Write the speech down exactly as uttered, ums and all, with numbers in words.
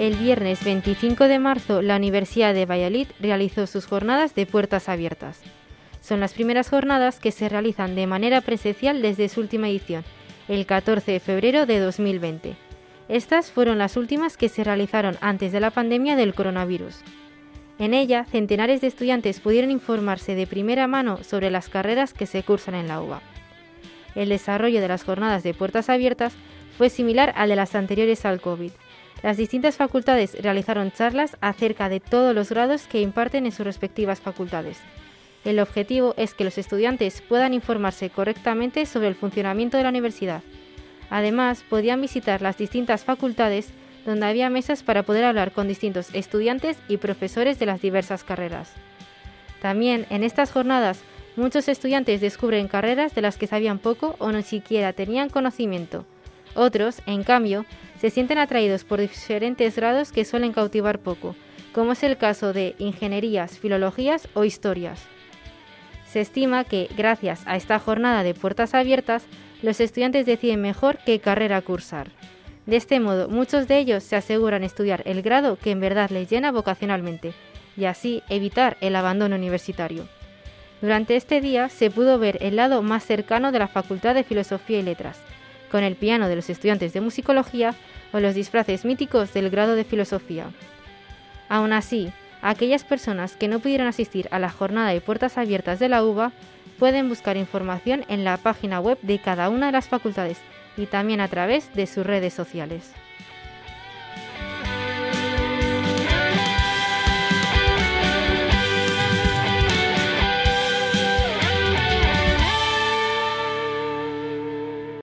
El viernes veinticinco de marzo, la Universidad de Valladolid realizó sus jornadas de puertas abiertas. Son las primeras jornadas que se realizan de manera presencial desde su última edición, el catorce de febrero de dos mil veinte. Estas fueron las últimas que se realizaron antes de la pandemia del coronavirus. En ella, centenares de estudiantes pudieron informarse de primera mano sobre las carreras que se cursan en la U B A. El desarrollo de las jornadas de puertas abiertas fue similar al de las anteriores al COVID. Las distintas facultades realizaron charlas acerca de todos los grados que imparten en sus respectivas facultades. El objetivo es que los estudiantes puedan informarse correctamente sobre el funcionamiento de la universidad. Además, podían visitar las distintas facultades donde había mesas para poder hablar con distintos estudiantes y profesores de las diversas carreras. También en estas jornadas, muchos estudiantes descubren carreras de las que sabían poco o ni siquiera tenían conocimiento. Otros, en cambio, se sienten atraídos por diferentes grados que suelen cautivar poco, como es el caso de ingenierías, filologías o historias. Se estima que, gracias a esta jornada de puertas abiertas, los estudiantes deciden mejor qué carrera cursar. De este modo, muchos de ellos se aseguran estudiar el grado que en verdad les llena vocacionalmente, y así evitar el abandono universitario. Durante este día se pudo ver el lado más cercano de la Facultad de Filosofía y Letras, con el piano de los estudiantes de musicología o los disfraces míticos del grado de filosofía. Aún así, aquellas personas que no pudieron asistir a la jornada de puertas abiertas de la U B A pueden buscar información en la página web de cada una de las facultades y también a través de sus redes sociales.